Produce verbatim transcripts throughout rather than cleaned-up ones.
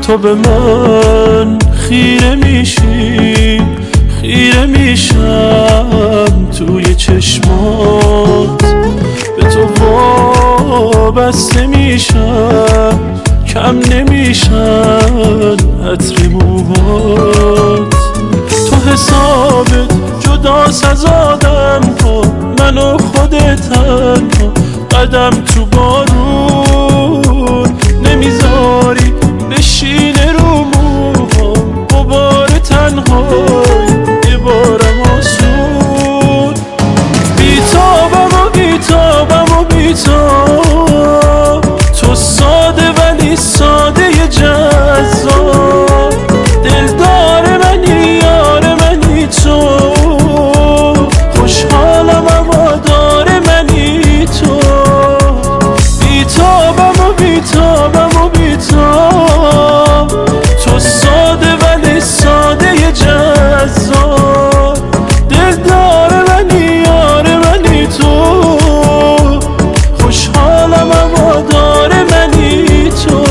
تو به من خیره میشی، خیره میشم توی چشمات، به تو وابسته میشم، کم نمیشن عطر موهات. تو حسابت جداست از آدم ها، من و خودت تنها، قدم تو بارون نمیذاری بشینه رو موهام، غبار تنهایی یه بارم آسون. بیتابم و بیتابم و بیتاب، تو ساده ولی ساده جذاب، دلدار منی یار منی تو، خوشحالم هوادار منی تو. بیتابم و بیتابم و بیتاب، تو ساده ولی ساده جذاب، دلدار منی یار منی تو، خوشحالم هوادار منی تو.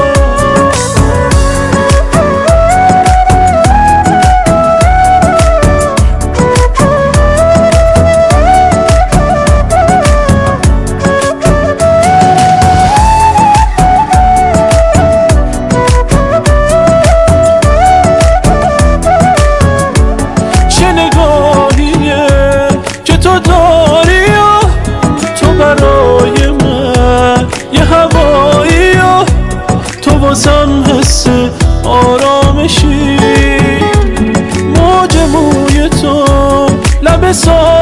چه نگاهیه که تو داری و تو برای من یه هوایی و تو واسم حس آرامشی، موج موی تو لب سا